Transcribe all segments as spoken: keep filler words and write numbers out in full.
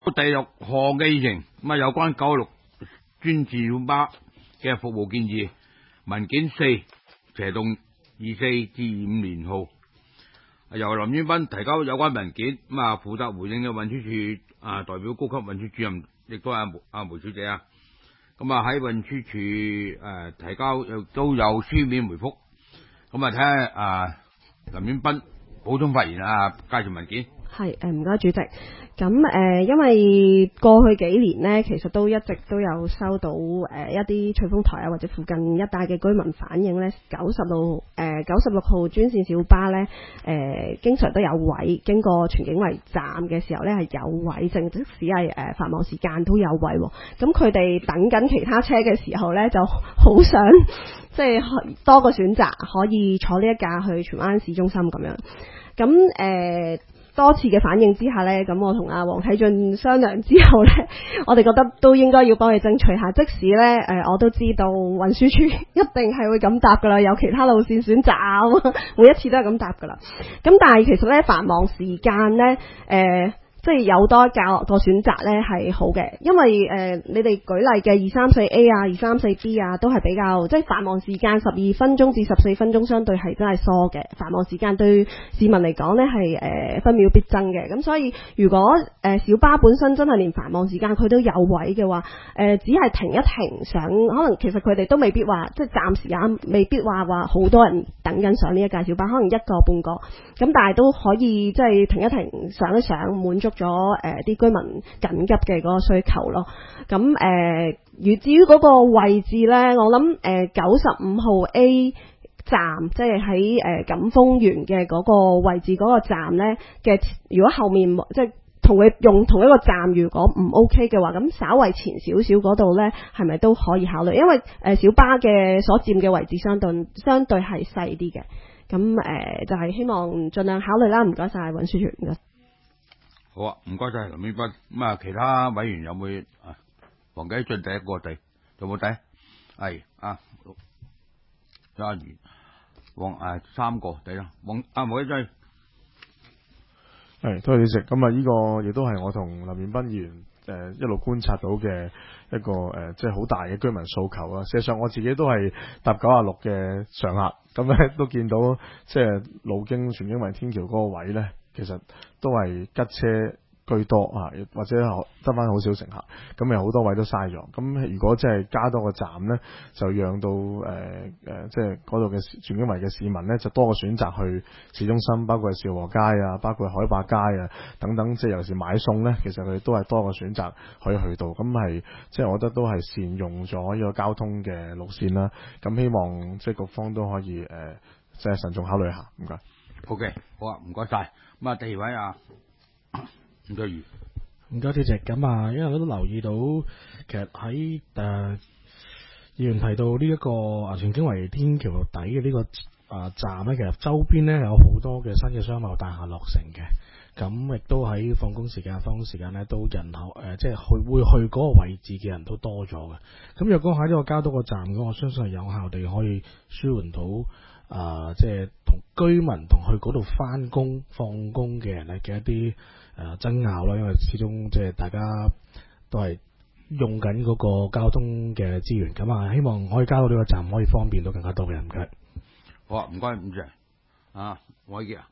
第六項嘅議程，咁啊有關九六專線小巴嘅服務建議文件四，斜動二四至二五年號，由林淵斌提交有關文件，咁啊負責回應嘅運輸署啊代表高級運輸主任，亦都係阿梅阿梅小姐啊，咁啊喺運輸署誒提交又都有書面回覆，咁啊睇下啊林淵斌補充發言啊，介紹文件。 係誒，唔該主席。咁誒、呃，因為過去幾年呢，其實都一直都有收到誒、呃、一啲翠峰台啊或者附近一帶嘅居民反映呢，九十六誒九十六號專線小巴呢，誒、呃、經常都有位，經過荃景圍站嘅時候呢係有位，正即使係誒繁忙時間都有位。咁佢哋等緊其他車嘅時候呢，就好想即係多個選擇，可以坐呢一架去荃灣市中心咁樣。咁誒。呃多次嘅反應之下呢，咁我同阿黃啟俊商量之後呢，我哋覺得都應該要幫佢爭取下。即使呢，誒、呃，我都知道運輸署一定係會咁答噶啦，有其他路線選擇，每一次都係咁答噶啦。咁但係其實呢，繁忙時間呢，誒、呃。即係有多一個個選擇咧係好嘅，因為誒、呃、你哋舉例嘅二三四 A 啊、二三四 B 啊，都係比較即係繁忙時間十二分鐘至十四分鐘，相對係真係疏嘅。繁忙時間對市民嚟講咧係誒分秒必爭嘅。咁所以如果誒、呃、小巴本身真係連繁忙時間佢都有位嘅話，誒、呃、只係停一停上，可能其實佢哋都未必話即係暫時啊，未必話話好多人等緊上呢一架小巴，可能一個半個咁，但係都可以即係停一停上一上，滿足咗誒啲居民緊急嘅嗰個需求咯。咁誒，而至於嗰個位置咧，我諗誒九十五號 A 站，即係喺誒錦豐園嘅嗰個位置嗰個站咧嘅，如果後面即係同佢用同一個站，如果唔 OK 嘅話，咁稍為前少少嗰度咧，係咪都可以考慮？因為誒小巴嘅所佔嘅位置相對相對係細啲嘅。咁誒、呃、就係、是、希望盡量考慮啦。唔該晒運輸署，唔該。 好啊，唔該晒林淵斌。咁啊，其他委員有冇啊？黃啟俊第一個第，有冇第？係啊，嘉怡，黃誒三個第啦。黃啊，黃啟俊。 係，多謝主席。咁啊，呢個亦都係我同林淵斌議員誒一路觀察到嘅一個誒，即係好大嘅居民訴求啊。事實上，我自己都係搭九啊六嘅常客，咁咧都見到即係路經荃景圍天橋嗰個位咧。其實都係吉車居多啊，或者得翻好少乘客，咁有好多位都嘥咗。咁如果即係加多個站呢，就讓到誒誒、呃，即係嗰度嘅荃景圍嘅市民呢，就多個選擇去市中心，包括係兆和街啊，包括海壩街啊等等。即係尤其是買餸呢，其實佢哋都係多個選擇可以去到。咁係即係我覺得都係善用咗呢個交通嘅路線啦。咁希望即係局方都可以誒、呃，即係慎重考慮下。唔該。 O、okay, K， 好啊，唔該晒。咁啊，第二位啊，吳卓瑜， 唔該主席。咁啊，因為我都留意到，其實喺誒議員提到呢、這、一個啊荃景圍天橋底嘅呢個啊站咧，其實周邊咧有好多嘅新嘅商貿大廈落成嘅。咁亦都喺放工時間、放工時間咧，都人口誒、呃，即係去會去嗰個位置嘅人都多咗嘅。咁若果喺呢個加多個站嘅，我相信係有效地可以舒緩到。啊、呃，即係同居民同去嗰度翻工放工嘅人咧嘅一啲誒、呃、爭拗啦，因為始終即係大家都係用緊嗰個交通嘅資源，咁啊希望可以加到呢個站，可以方便到更加多嘅人嘅。 好啊，唔該，唔該啊，我嘅啊，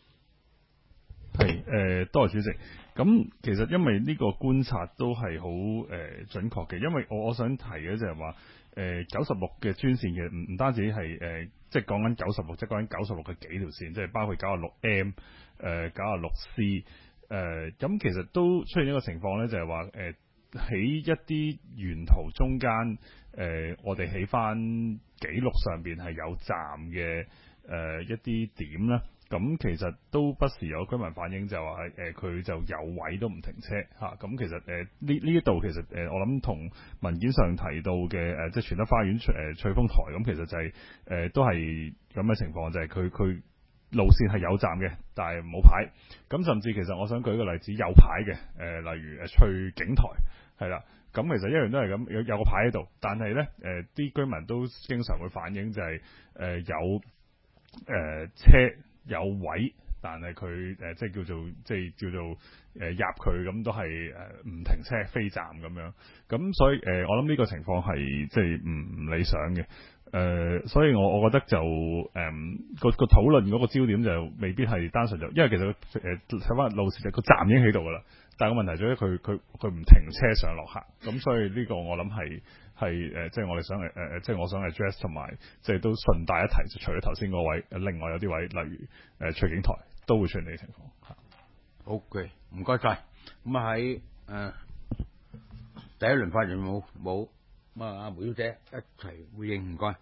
係誒、呃，多謝主席。咁其實因為呢個觀察都係好誒準確嘅，因為我我想提嘅就係話誒九十六嘅專線嘅唔唔單止係誒。呃即係講緊九十六，即係講緊九十六嘅幾條線，即係包括九十六 M、誒九十六 C，誒、呃、咁其實都出現一個情況咧，就係話誒喺一啲沿途中間，誒、呃、我哋喺翻記錄上邊係有站嘅誒、呃、一啲點啦。咁其實都不時有居民反映就話誒佢就有位都唔停車嚇，咁、啊、其實誒呢呢一度其實誒、呃、我諗同文件上提到嘅誒、呃、即係荃德花園誒、呃、翠峰台咁、嗯，其實就係、是、誒、呃、都係咁嘅情況，就係佢佢路線係有站嘅，但係冇牌。咁甚至其實我想舉個例子，有牌嘅誒、呃，例如誒翠景台係啦，咁其實一樣都係咁有有個牌喺度，但係咧誒啲居民都經常會反映就係、是、誒、呃、有誒、呃、車。有位， 但係佢誒即係叫做即係叫做誒、呃、入佢咁都係誒唔停車飛站咁樣，咁所以誒、呃、我諗呢個情況係即係唔唔理想嘅。誒、呃，所以我我覺得就誒、嗯、個個討論嗰個焦點就未必係單純就，因為其實誒睇翻路線就個站已經喺度㗎啦，但係個問題就係佢佢佢唔停車上落客，咁所以呢個我諗係係誒，即係我哋想誒誒、呃，即係我想 address 同埋即係都順帶一提，就除咗頭先嗰位，另外有啲位，例如誒取景台都會出現呢個情況嚇。 好嘅，唔該晒。咁啊喺誒第一輪發言冇冇？咁啊，阿梅小姐一齊回應，唔該。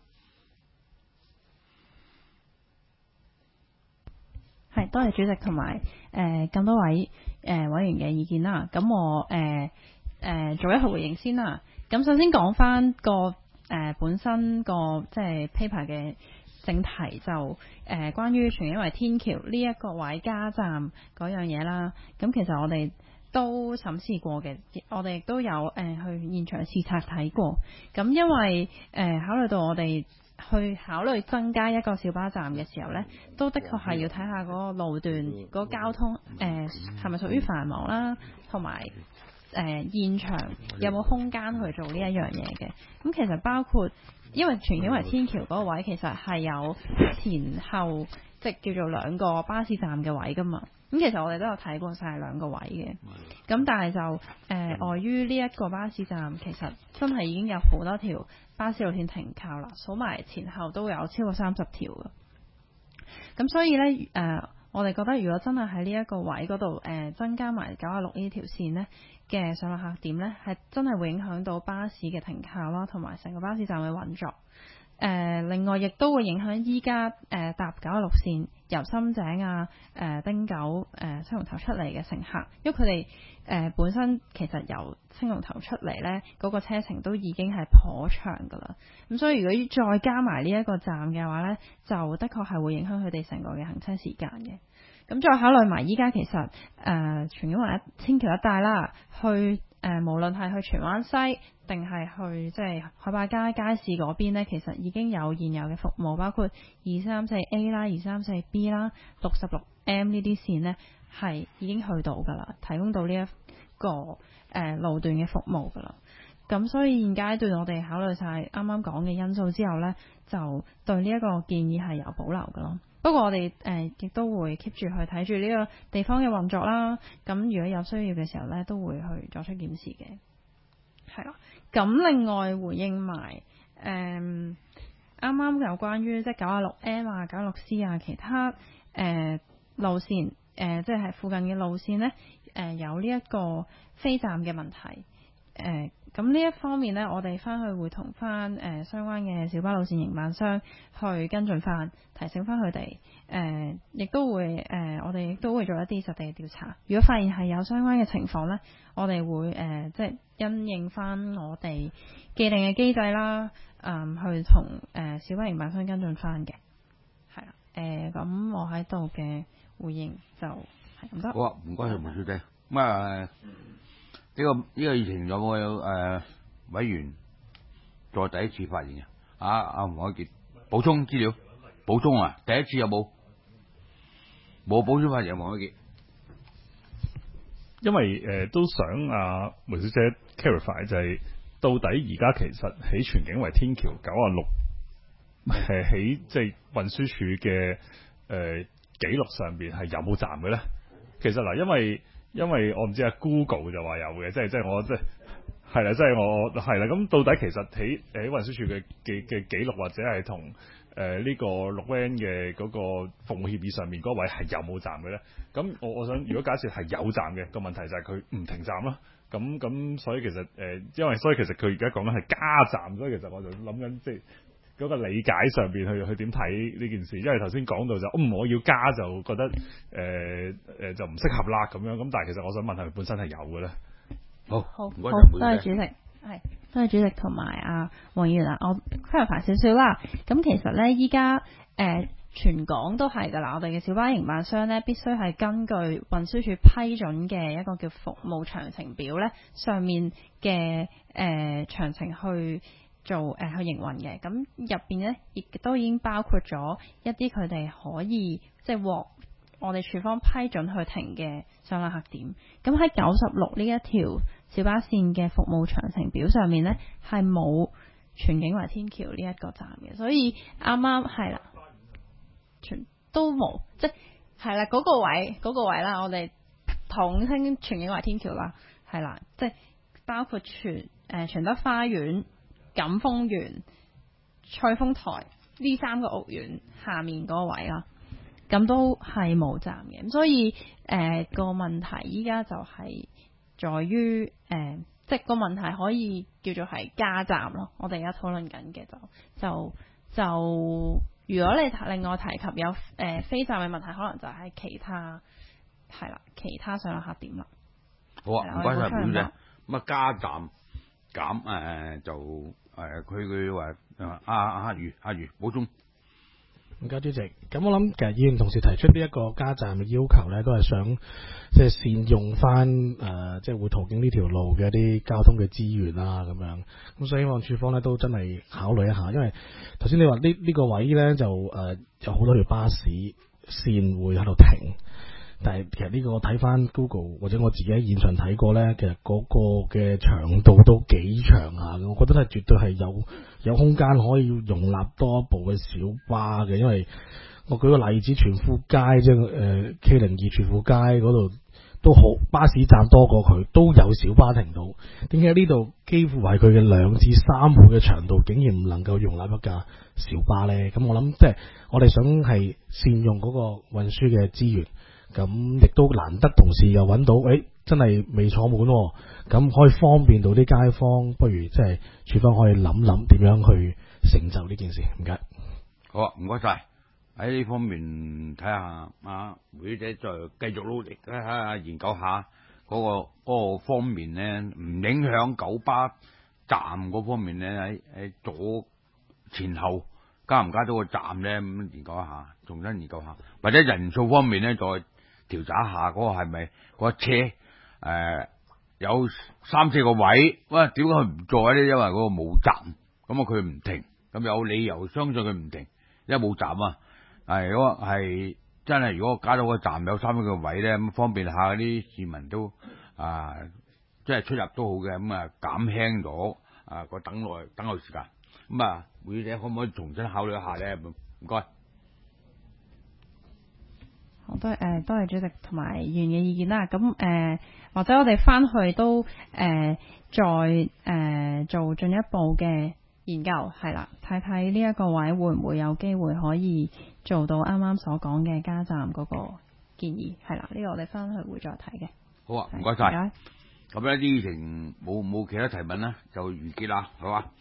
係，多謝主席同埋誒咁多位誒、呃、委員嘅意見啦。咁我誒誒、呃呃、做一個回應先啦。咁首先講翻個誒、呃、本身個即係 paper 嘅正題就誒、呃、關於荃景圍天橋呢一個位加站嗰樣嘢啦。咁其實我哋都審視過嘅，我哋亦都有誒、呃、去現場視察睇過。咁因為誒、呃、考慮到我哋去考慮增加一個小巴站嘅時候呢，都的確係要睇下嗰個路段嗰、嗰個交通誒係咪屬於繁忙啦，同埋誒現場有冇空間去做呢一樣嘢嘅。咁其實包括因為荃景圍天橋嗰個位其實係有前後即係叫做兩個巴士站嘅位㗎嘛。咁其實我哋都有睇過晒兩個位嘅，咁但係就誒礙於呢一個巴士站其實真係已經有好多條巴士路線停靠啦，數埋前後都有超過三十條嘅。咁所以呢，誒、呃，我哋覺得如果真係喺呢一個位嗰度誒增加埋九十六呢條線呢嘅上落客點呢，係真係會影響到巴士嘅停靠啦，同埋成個巴士站嘅運作。誒、呃，另外亦都會影響依家誒搭九十六線由深井啊、誒、呃、汀九、誒、呃、青龍頭出嚟嘅乘客，因為佢哋誒本身其實由青龍頭出嚟呢嗰、那個車程都已經係頗長噶啦。咁所以如果再加埋呢一個站嘅話呢，就的確係會影響佢哋成個嘅行車時間嘅。咁再考慮埋依家其實誒荃景圍天橋一帶啦，去誒、呃、無論係去荃灣西定係去即係海壩街街市嗰邊呢，其實已經有現有嘅服務，包括二三四 A 啦、二三四 B 啦、六十六 M 呢啲線呢，係已經去到噶啦，提供到呢一個誒、呃、路段嘅服務噶啦。咁所以現階段我哋考慮晒啱啱講嘅因素之後呢，就對呢一個建議係有保留噶咯。不過我哋誒亦都會 keep 住去睇住呢個地方嘅運作啦。咁如果有需要嘅時候呢，都會去作出檢視嘅。係啦。咁另外回應埋誒啱啱有關於即係九十六 M 啊、九十六 C 啊其他誒、呃、路線誒、呃，即係附近嘅路線呢，誒、呃、有呢一個飛站嘅問題誒。呃咁呢一方面呢，我哋翻去會同翻誒相關嘅小巴路線營辦商去跟進翻，提醒翻佢哋誒，亦都會誒、呃，我哋亦都會做一啲實地嘅調查。如果發現係有相關嘅情況呢，我哋會誒、呃、即係因應翻我哋既定嘅機制啦，嗯、呃，去同誒、呃、小巴營辦商跟進翻嘅。係啦，誒咁我喺度嘅回應就係咁多。 好啊，唔該晒梅小姐。咁啊。呢、這個呢、這個議程有冇有誒、呃、委員再第一次發言啊？啊，阿黃凱傑補充資料，補充啊！第一次有冇冇補充發言？黃凱傑， 因為誒、呃、都想阿、啊、梅小姐 clarify 就係到底而家其實喺荃景圍天橋九啊六誒喺即係運輸署嘅誒記錄上邊係有冇站嘅咧？其實嗱，因為因為我唔知啊 Google 就話有嘅，即係即係我即係係啦，即係我係啦。咁到底其實喺喺運輸署嘅嘅嘅記錄或者係同誒呢個綠 van 嘅嗰個服務協議上面嗰位係有冇站嘅咧？咁我我想如果假設係有站嘅，個問題就係佢唔停站啦。咁咁所以其實誒、呃，因為所以其實佢而家講緊係加站，所以其實我就諗緊即係。嗰個理解上邊去去點睇呢件事，因為頭先講到就，嗯，我要加就覺得誒誒、呃呃、就唔適合啦咁樣，咁但係其實我想問係咪本身係有嘅咧？ 好， 好， 唔該， 多謝主席，係多謝主席同埋阿黃議員啊，我 clarify 少少啦。咁其實咧，依家誒全港都係㗎啦，我哋嘅小巴營辦商咧必須係根據運輸署批准嘅一個叫服務詳情表咧，上面嘅誒詳情去做誒、呃、去營運嘅，咁入邊咧亦都已經包括咗一啲佢哋可以即係獲我哋署方批准去停嘅上落客點。咁喺九十六呢一條小巴線嘅服務詳情表上面呢，係冇荃景圍天橋呢一個站嘅，所以啱啱係啦，全都冇，即係啦嗰個位嗰、嗰個位啦，我哋統稱荃景圍天橋啦，係啦，即係包括荃誒荃德花園、錦豐園、翠峰台呢三個屋苑下面嗰個位啦，咁都係冇站嘅，咁所以誒、呃個問題依家就係在於誒。呃即係個問題可以叫做係加站咯，我哋而家討論緊嘅就就就，如果你另外提及有誒、呃、非站嘅問題，可能就係其他係啦，其他上落客點啦。 好啊，唔該晒表姐。咁啊加站減誒、呃、就誒佢佢話誒阿阿余阿余補充。 唔該主席，咁我諗其實議員同事提出呢一個加站嘅要求咧，都係想即係善用翻誒、呃，即係會途經呢條路嘅一啲交通嘅資源啦，咁樣。咁所以希望署方咧都真係考慮一下，因為頭先你話呢呢個位咧就誒、呃、有好多條巴士線會喺度停，但係其實呢個我睇翻 Google 或者我自己喺現場睇過咧，其實嗰個嘅長度都幾長下嘅，我覺得係絕對係有有空間可以容納多一部嘅小巴嘅，因為我舉個例子，荃富街即係誒 K 零二荃富街嗰度都好巴士站多過佢，都有小巴停到。點解呢度幾乎係佢嘅兩至三倍嘅長度，竟然唔能夠容納一架小巴咧？咁我諗即係我哋想係善用嗰個運輸嘅資源。咁亦都難得同事又揾到，誒、欸、真係未坐滿，咁可以方便到啲街坊，不如即係署方可以諗諗點樣去成就呢件事。唔該， 好啊，唔該晒。喺呢方面睇下啊，會姐再繼續努力睇下研究下嗰、嗰個嗰個方面咧，唔影響九巴站嗰方面咧，喺喺左前後加唔加到個站咧，咁研究一下，重新研究下，或者人數方面咧再調查一下嗰個係咪嗰車誒、呃、有三四個位，喂點解佢唔載咧？因為嗰個冇站，咁啊佢唔停，咁有理由相信佢唔停，因為冇站啊。係如果係真係如果加到個站有三四個位咧，咁方便下嗰啲市民都啊，即係出入都好嘅，咁啊減輕咗啊個等耐等候時間。咁啊，會者可唔可以重新考慮一下咧？唔該。 好多誒，多謝主席同埋議員嘅意見啦。咁誒、呃，或者我哋翻去都誒、呃、再誒、呃、做進一步嘅研究，係啦，睇睇呢一個位會唔會有機會可以做到啱啱所講嘅加站嗰個建議，係啦，呢、這個我哋翻去會再睇嘅。 好啊，唔該晒。咁咧，呢程冇冇其他提問啦，就完結啦，好嘛？